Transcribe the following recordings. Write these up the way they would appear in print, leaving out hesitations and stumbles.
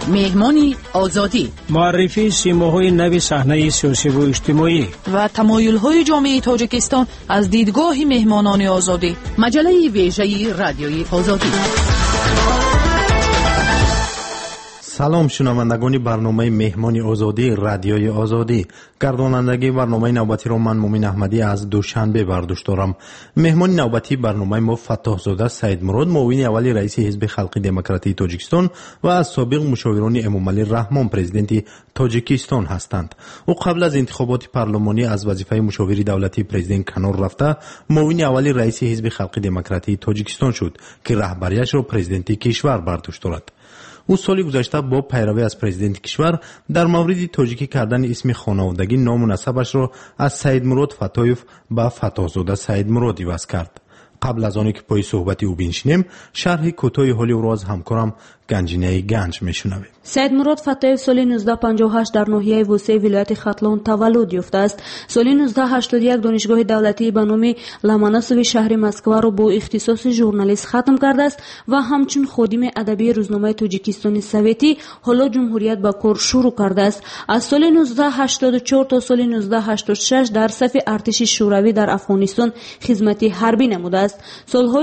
مهمانی آزادی، معرفی سیماهای نو صحنه سیاسی و اجتماعی و تمایل‌های جامعه تاجیکستان از دیدگاه مهمانان آزادی. مجله ویژه رادیوی آزادی. سلام شنوندگان برنامه مهمان آزادی رادیوی آزادی. گردانندگی برنامه نوبتی را من مومن احمدی از دوشنبه برداشت دارم. مهمان نوبتی برنامه ما فتح زاده سید مراد، معاون اول رئیس حزب خلقی دموکراتی تاجیکستان و از سابق مشاوران امامعلی رحمان پرزیدنت تاجیکستان هستند. او قبل از انتخابات پارلمانی از وظیفه مشاوری دولتی پرزیدنت کنار رفته، معاون اول رئیس حزب خلقی دموکراتی تاجیکستان شد که رهبریش را پرزیدنت کشور بر دوش دارد. او سال گذشته با پیروی از پرزیدنت کشور در مورد تاجیکی کردن اسم خانوادگی نام و نسبش را از سید مراد فتایف به فتح زاده سید مراد عوض کرد. قبل از آنکه پای صحبت او بنشینیم، شرح کوتاه حال او را از همکارم گنجینه گنج میشنویم. سید مراد فتایف سال 1958 در ناحیه وسیع ولایت ختلان تولد یافته است. سال 1981 دانشگاه دولتی به نام لاماناسوی شهر مسکو را با اختصاص ژورنالیست ختم کرده است و همچون خادم ادبی روزنامه تاجیکستان سوویتی حالا جمهوریت به کار شروع کرده است. از سال 1984 تا سال 1986 در صف ارتش شوروی در افغانستان خدمت حربی نموده است. سالهای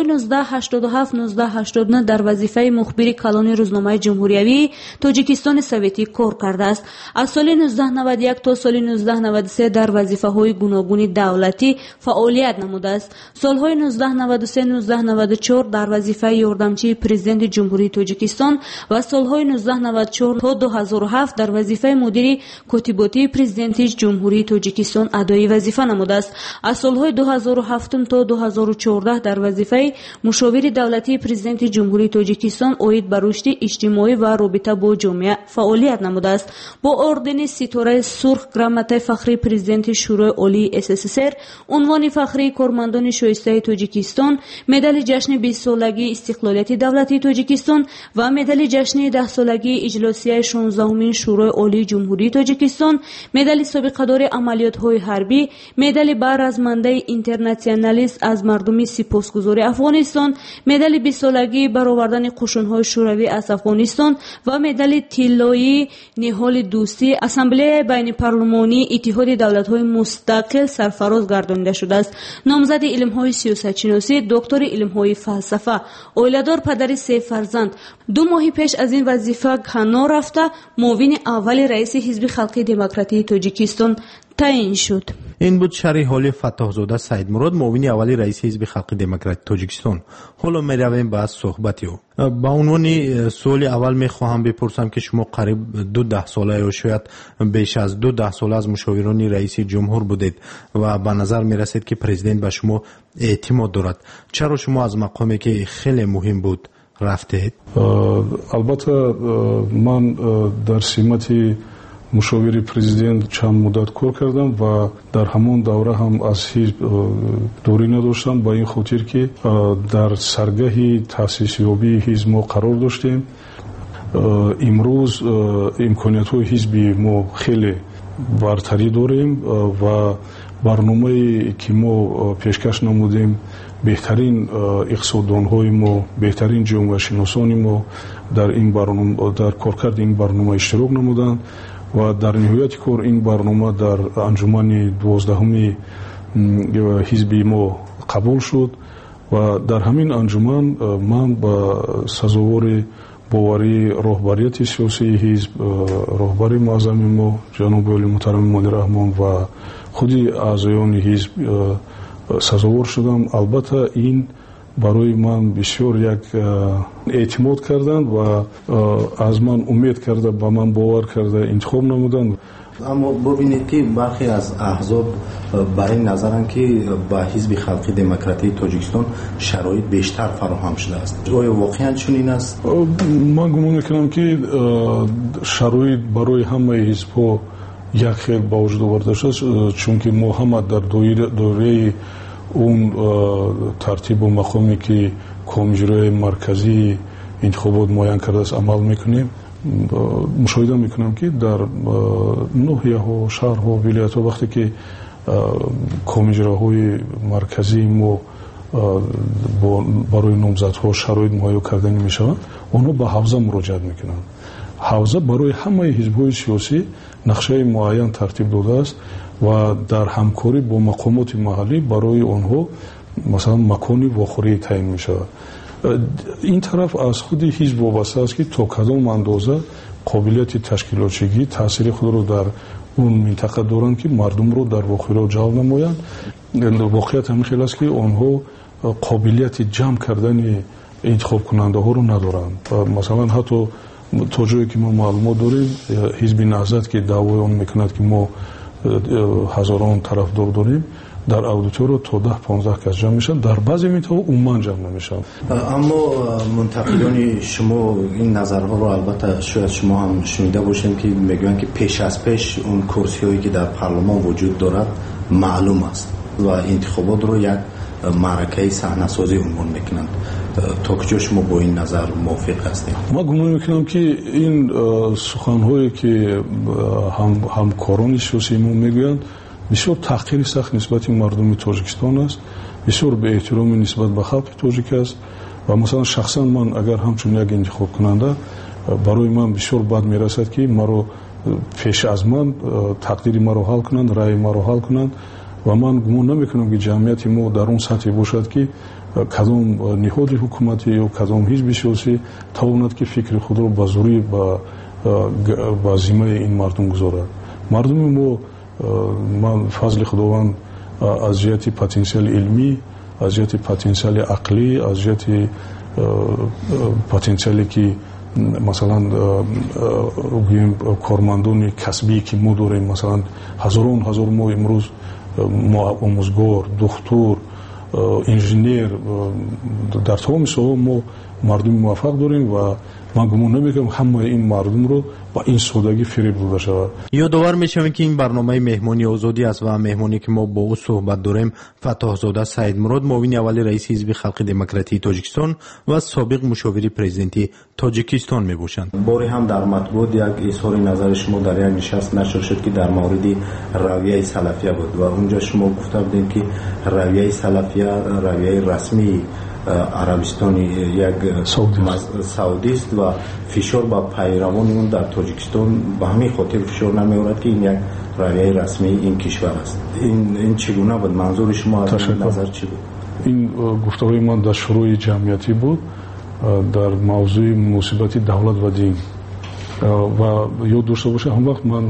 1987 1989 در وظیفه مخبر کلان روزنامه جمهوریوی تاجیکستان سوویتی کار کرده است. از سال 1991 تا سال 1993 در وظیفه‌های گوناگون دولتی فعالیت نموده است. سالهای 1993 1994 در وظیفه یاردمچی پرزیدنت جمهوری تاجیکستان و سالهای 1994 تا 2007 در وظیفه مدیر کاتباتی پرزیدنت جمهوری تاجیکستان ادای وظیفه نموده است. از سالهای 2007 تا 2014 در وظیفه مشاور دولتی پرزیدنت جمهوری تاجیکستان اوید بر رشد اجتماعی و رابطه با جامعه فعالیت نموده است. با اردن ستاره سرخ، گرامت فخری پرزیدنت شورای عالی SSSR، عنوان فخری کارمندان شایسته تاجیکستان، مدال جشن 20 سالگی استقلالیت دولتی تاجیکستان و مدال جشن 10 سالگی اجلاسیه 16مین شورای عالی جمهوری تاجیکستان، مدال سابقه‌دار عملیات‌های حربی، مدال برازمانده اینترنشنالیست از مردم سپاسگزار افغانستان، مدال 20 سالگی برآوردن قشون‌های شوروی از افغانستان و مدال طلایی نهال دوستی اسامبله بین پارلمانی اتحاد دولت‌های مستقل سرفراز گردانیده شده است. نامزد علم‌های سیاست‌شناسی، دکتر علم‌های فلسفه، اولیدار پدر 3 فرزند، 2 ماه پیش از این وظیفه کنار رفته معاون اول رئیس حزب خلقی دموکراتی تاجیکستان تعیین شد. این بود شرح حال فتح زاده سید مراد، معاون اول رئیس حزب خلقی دموکراتی تاجیکستان. حالا میرویم به صحبت او. با عنوان سوال اول میخواهم بپرسم که شما قریب 2 ساله یا شاید بیش از 2 ساله از مشاوران رئیس جمهور بودید و به نظر میرسید که پرزیدنت به شما اعتماد دارد. چرا شما از مقامی که خیلی مهم بود رفتید؟ البته من در سمت مشاور پرزیدنت چند مدت کار کردم و در همون دوره هم از حزب دوری نداشتم، با این خاطر که در سرگاه تأسیس یابی حزب ما قرار داشتیم. امروز امکانیت های حزبی ما خیلی برتری داریم و برنامه که ما پیشکش نمودیم، بهترین اقتصاددان های ما، بهترین جامعه شناسان ما در این برنامه، در کارکرد این برنامه اشتراک نمودند و در نهایت کار این برنامه در انجمن 12 حزبی ما قبول شد و در همین انجمن من با سزاوار باوری رهبریت سیاسی حزب، رهبر معظم ما جناب علی محترم مولوی رحمان و خودی اعضایان حزب سزاوار شدم. البته این برای من بسیار یک اعتماد کردند و از من امید کرده، با من باور کرده انتخاب نمودند. اما ببینید که برخی از احزاب بر این نظرند که با حزب خلقی دموکراتی تاجیکستان شرایط بیشتر فراهم شده است. آیا واقعا چنین است؟ من گمان میکنم که شرایط برای همه حزب‌ها یک خیلی با وجود آورده شد، چون که ما هم در دوره اون ترتیب و مقامی که کمیته مرکزی انتخابات معین کرده است عمل میکنیم. مشاهده میکنم که در ناحیه‌ها، شهرها، ولایت‌ها وقتی که کمیته‌های مرکزی ما برای نامزدها شرایط مهیا کردن میشوند، اونها به حوزه مراجعه میکنند. ҳавза барои ҳамаи ҳизбҳои сиёсӣ нақшаи муайян тартиб додааст ва дар ҳамкорӣ бо мақомоти маҳаллӣ барои онҳо масалан макони вохӯрӣ таъин мешавад. ин тараф аз худи ҳизб вобаста аст ки то кадом андоза қобилияти ташкилотчигӣ таъсири худро дар он минтақа доранд ки мардумро дар вохӯриҳо ҷалб намоянд. воқеият ҳамин хел аст ки онҳо қобилияти ҷамъ кардани интихобкунандаҳоро надоранд. масалан ҳатто то ҷое ки мо маълумот дорем, ҳизби наҳзат ки даъвои он мекунад ки мо ҳазорон тарафдор дорем, дар аудитория то 10-15 кас ҷамъ мешаванд, дар баъзе минтақаҳо умуман ҷамъ намешаванд. аммо мунтақидони шумо ин назарҳоро албатта шояд шумо ҳам шунида бошед ки мегӯянд ки пеш аз пеш он курсиҳое ки дар парлумон вуҷуд дорад маълум аст ва интихоботро як маъракаи саҳнасозӣ унвон мекунанд. то куҷо шумо бо ин назар мувофиқ ҳастед? ман гумон мекунам ки ин суханҳое ки ҳамкорони сиёсии мо мегӯянд бисёр таҳқири сахт нисбати мардуми тоҷикистон аст, бисёр беэҳтиромӣ нисбат ба халқи тоҷик аст ва масалан шахсан ман агар ҳамчун як интихобкунанда барои ман бисёр бад мерасад ки маро пеш аз ман тақдири маро ҳал кунанд, раъи маро ҳал кунанд ва ман гумон намекунам ки ҷамъияти мо дар он сатҳе бошад ки кадом ниҳоди ҳукуматӣ ё кадом ҳизби сиёсӣ тавонад ки фикри худро ба зурӣ ба зиммаи ин мардум гузорад. мардуми мо ман фазли худованд аз ҷиҳати потенсиали илмӣ, аз ҷиҳати потенсиали ақлӣ, аз ҷиҳати потенсиале ки масалан гӯем кормандони касбие ки мо дорем, масалан ҳазор мо имрӯз омӯзгор, духтур, инженер, дар тамоми соҳаҳо мо мардуми муваффақ дорем ва ман гумон намекунам ҳамаи ин мардумро ба ин содагӣ фиреб дода шавад. ёдовар мешавем ки ин барномаи меҳмони озодӣ аст ва меҳмоне ки мо бо ӯ суҳбат дорем фаттоҳзода Саидмурод, муовини аввали раиси ҳизби халқи демократии Тоҷикистон ва собиқ мушовири президенти Тоҷикистон мебошанд. бори ҳам дар матбуот як изҳори назари шумо дар як нишаст нашр шуд ки дар мавриди равияи салафия буд ва унҷо шумо гуфта будед ки равияи салафия равияи расмии арабистони як саудист ва фишор ба пайравони он дар Тоҷикистон ба ҳамин хотир фишор намеорад ки ин як равияи расмии ин кишвар аст. ин чӣ гуна буд? манзури шумо аз ин назар чӣ буд? ин гуфтаҳои ман дар шурӯи ҷамъиятӣ буд дар мавзӯи муносибати давлат ва дин ва ёд дошта бошед ҳам вақт ман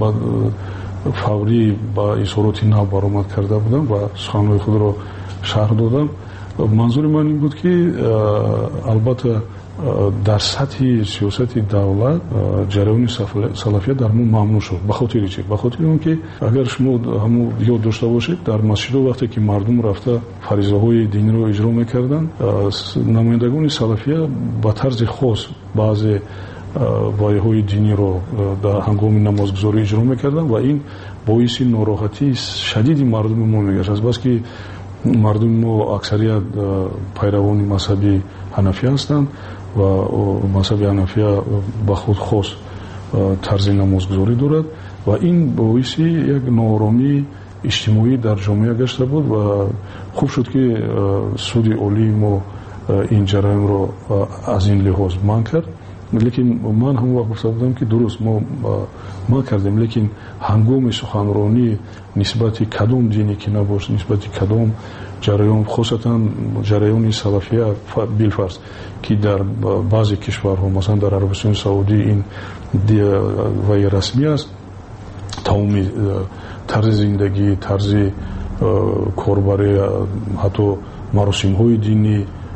фаврӣ ба изҳороти нав баромад карда будам ва суханҳои худро шарҳ додам. манзури ман ин буд ки албатта дар сатҳи сиёсати давлат ҷараёни салафия дар мо мамнӯъ шуд. ба хотири чӣ? ба хотири он ки агар шумо ҳамун ёд дошта бошед, дар масҷидҳо вақте ки мардум рафта фаризаҳои динро иҷро мекарданд, намояндагони салафия ба тарзи хос баъзе вайҳои диниро дар ҳангоми намозгузорӣ иҷро мекарданд ва ин боиси нороҳатии шадиди мардуми мо мегашт. азбаски мардуми мо аксарият пайравони мазҳаби ҳанафия ҳастанд ва мазҳаби ҳанафия ба худ хос тарзи намозгузорӣ дорад ва ин боиси як нооромии иҷтимоӣ дар ҷомеа гашта буд ва хуб шуд ки суди олии мо ин ҷараёнро аз ин лиҳоз манъ кард. лекин ман ҳамон вақт гуфта будам ки дуруст мо манъ кардем, лекин ҳангоми суханронӣ нисбати кадом дине ки набош, нисбати кадом ҷараён, хосатан ҷараёни салафия билфарз ки дар баъзе кишварҳо, масалан дар Арабистони Саудӣ ин ваи расмӣ аст, тамоми тарзи зиндагӣ, тарзи корбарӣ, ҳатто маросимҳои динӣ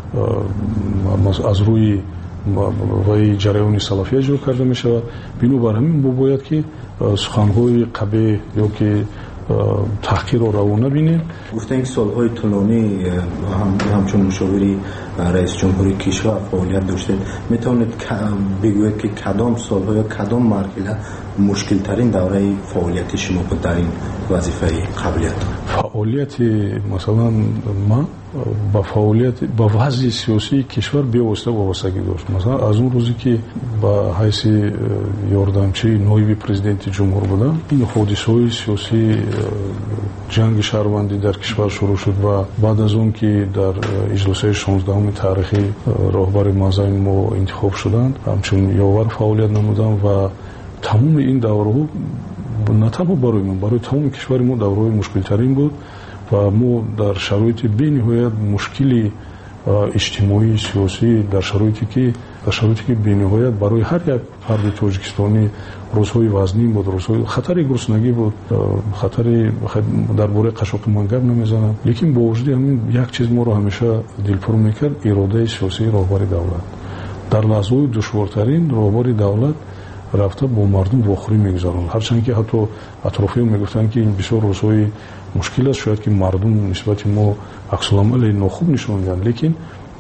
аз рӯи ваи ҷараёни салафия иҷро карда мешавад. бинобар ҳамин мо бояд ки суханҳои қабеҳ ё ки таҳқирро раво набинем. гуфтем ки солҳои тӯлонӣ ҳамчун мушовири раисҷумҳури кишвар фаъолият доштед. метавонед бигӯед ки кадом солҳо ё кадом марҳила мушкилтарин давраи фаъолияти шумо буд дар ин вазифаи қаблият? фаъолияти масалан ман با فعالیت با وضع سیاسی کشور بی‌واسطه وابستگی داشت. مثلا از اون روزی که با حیث یاردمچی نایب پرزیدنت جمهور بودم، این حادثه‌های سیاسی جنگ شهروندی در کشور شروع شد و بعد از اون که در اجلاس 16 تاریخی راهبر مازین ما انتخاب شدند، همچون یاور فعالیت نمودم و تمام این دوره‌ها نه تنها برای من، برای تمام کشور ما دوره‌های مشکل‌ترین بود و ما در شرایط بی‌نهایت مشکلی اجتماعی سیاسی در شرایطی که بی‌نهایت برای هر یک فرد تاجیکستانی روزهای وزنی بود، روزهای خطر گرسنگی بود، خطر درباره قشاق من گپ نمیزنم، لیکن با وجود همین یک چیز ما رو همیشه دلپر میکرد، اراده سیاسی راهبر دولت. در لحظه‌های دشوارترین راهبر دولت رفته با مردم واخوری میگذارن، هرچند که حتی اطرافیان میگفتن که این بسیار روزهای مشکل است، شاید که مردم نسبت ما عکس العمل ناخوب نشون میدن، لیکن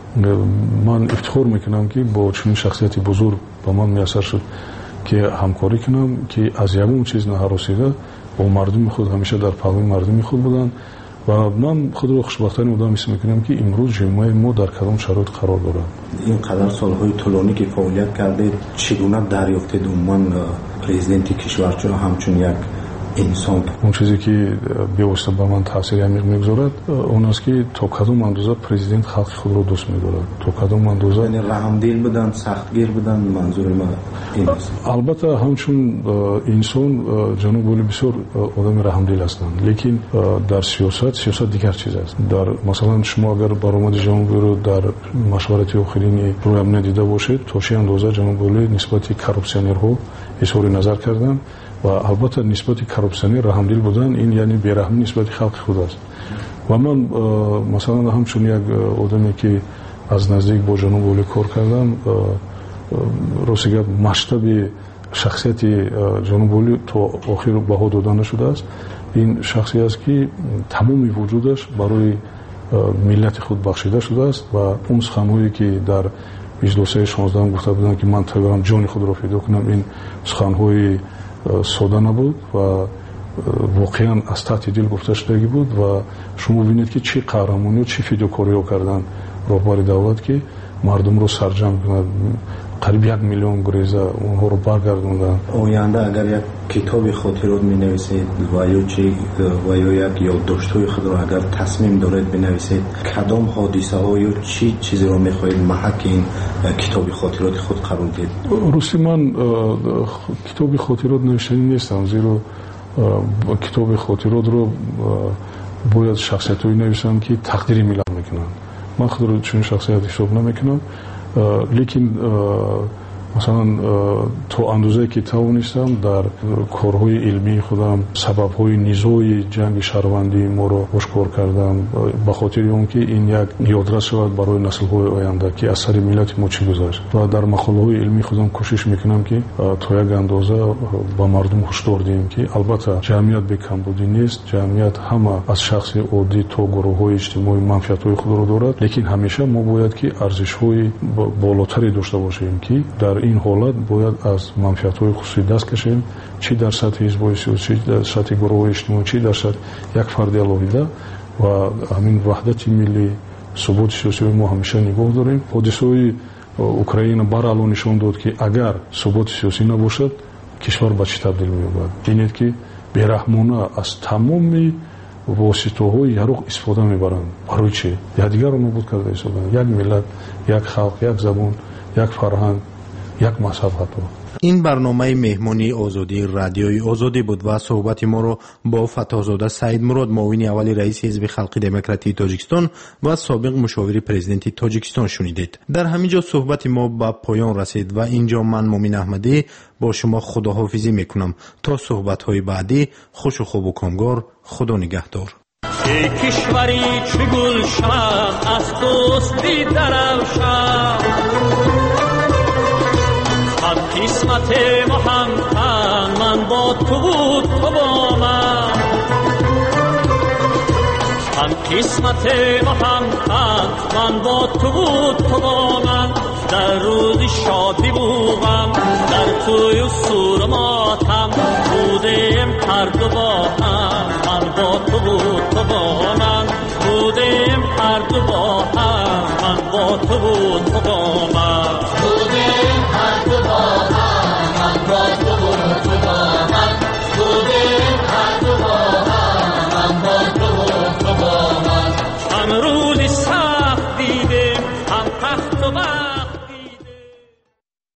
من افتخار میکنم که با چنین شخصیتی بزرگ با من میسر شد که همکاری کنم که از یگون چیز نهراسیده با مردم خود همیشه در پهلوی مردم خود بودن و من خود رو خوشبختانه آدم حس میکنم که امروز جامعه ما در کدام شرایط قرار دارد. این قدر سالهای طولانی که فعالیت کرده، چگونه دریافتید عنوان پرزیدنت کشور چرا همچون یک انسان؟ اون چیزی که بی‌واسطه به من تاثیر عمیق میگذارد اون است که تا کدام اندازه پرزیدنت خلق خود رو دوست می‌دارد، تا کدام اندازه یعنی رحمدل بودن، سختگیر بودن، منظور من این است. البته همچون انسان جناب ولی بسیار آدم رحمدل هستند، لیکن در سیاست دیگر چیز است. در مثلا شما اگر برآمد جناب رو در مشورت آخرین روی امنیت دیده باشید، تا چه اندازه جناب ولی نسبت کارپسیونرها اظهار نظر کردند و البته نسبت کارپسیونر رحمدل بودن، این یعنی بی‌رحمی نسبت خلق خود است. و من مثلا همچون یک آدمی که از نزدیک با جناب ولی کار کردم، راستش مشتب شخصیت جناب ولی تا آخر بها داده نشده است. این شخصی است که تمام وجودش برای ملت خود بخشیده شده است و اون سخن‌هایی که در اجلاس 16 گفته بودند که من تایم جان خود را فدا کنم، این سخن‌های ساده نبود و واقعا از ته دل گفته شدگی بود و شما ببینید که چه قهرمانی و چه فداکاری کردن راهبر دولت که مردم رو سرجم کند، قریب 1 میلیون گریزه اونها رو برگردوندن. آینده اگر یک کتاب خاطرات می نویسید و یا یک یادداشت‌های خود را اگر تصمیم دارید بنویسید، کدام حادثه ها یا چی چیزی را می خواهید محک این کتاب خاطرات خود قرار دهید؟ روستی من کتاب خاطرات نوشتنی نیستم، زیرا کتاب خاطرات رو باید شخصیت‌هایی نویسم که تقدیر ملت میکنن. من خود رو چون شخصیت حساب نمیکنم، لیکن مثلا تو اندازه که توانستم در کارهای علمی خودم سبب‌های نزاع جنگ شهروندی ما رو آشکار کردم، به خاطر اینکه این یک یادرس شود برای نسل‌های آینده که اثر ملت ما چی گذاشت و در مقاله‌های علمی خودم کوشش میکنم که تا یک اندازه با مردم هشدار دهیم که البته جمعیت به کمبودی نیست، جمعیت همه از شخص عادی تا گروه‌های اجتماعی منفعت‌های خود رو دارد، لیکن همیشه ما باید که ارزش‌های بالاتری داشته باشیم که در این حالت باید از منفعت‌های خصوصی دست کشیم، چی در سطح حزب‌های سیاسی، در سطح گروه‌های اجتماعی، چی در سطح یک فرد علاوه و همین وحدت ملی، ثبات سیاسی ما همیشه نگاه داریم. حادثه‌های اوکراین برالو نشون داد که اگر ثبات سیاسی نباشد کشور به چه تبدیل می‌یابد. اینه که بی‌رحمانه از تمام واسطه‌های یارو استفاده می‌برند. برای چی؟ یادگار رو نابود کرده ایستادن. یک ملت، یک خلق، یک زبان، یک فرهنگ، یک مذهب. این برنامه مهمانی آزادی رادیوی آزادی بود و صحبت ما رو با فتاحزاده سعید مراد، معاون اول رئیس حزب خلق دموکراتی تاجیکستان و سابق مشاور پرزیدنت تاجیکستان شنیدید. در همینجا صحبت ما به پایان رسید و اینجا من مومن احمدی با شما خداحافظی میکنم تا صحبت های بعدی. خوش و خوب و کامگار. خدا نگهدار. ای کشوری چه گلشن از دوستی درفشن، هم قسمت ما هم من با تو بود تو با من، هم قسمت ما هم من با تو بود تو با من، در روز شادی بودم در توی و سور ماتم بودیم هر دو با هم، من با تو بود تو با من بودیم هر دو با تو بود تو با من.